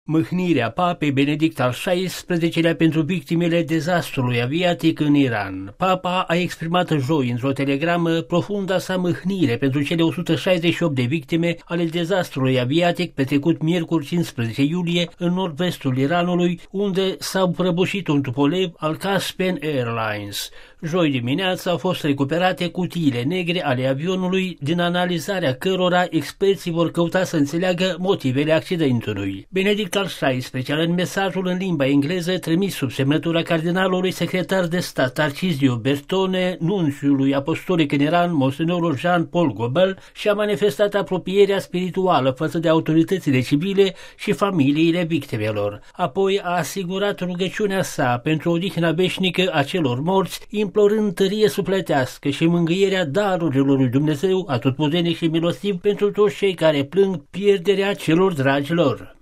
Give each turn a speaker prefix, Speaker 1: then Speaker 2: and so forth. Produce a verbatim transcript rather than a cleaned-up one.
Speaker 1: Mâhnirea papei Benedict al șaisprezecelea pentru victimele dezastrului aviatic în Iran. Papa a exprimat joi într-o telegramă profunda sa mâhnire pentru cele o sută șaizeci și opt de victime ale dezastrului aviatic petrecut miercuri cincisprezece iulie în nord-vestul Iranului, unde s-au prăbușit un tupolev al Caspian Airlines. Joi dimineața au fost recuperate cutiile negre ale avionului, din analizarea cărora experții vor căuta să înțeleagă motivele accidentului. Benedict al șaisprezecelea, în mesajul în limba engleză trimis sub semnătura cardinalului secretar de stat Tarcisio Bertone, nunțiului apostolic în Iran, monsenorul Jean-Paul Gobel, și-a manifestat apropierea spirituală față de autoritățile civile și familiile victimelor. Apoi a asigurat rugăciunea sa pentru odihna veșnică a celor morți, implorând tărie sufletească și mângâierea darurilor lui Dumnezeu atotputernic și milostiv pentru toți cei care plâng pierderea celor dragi lor.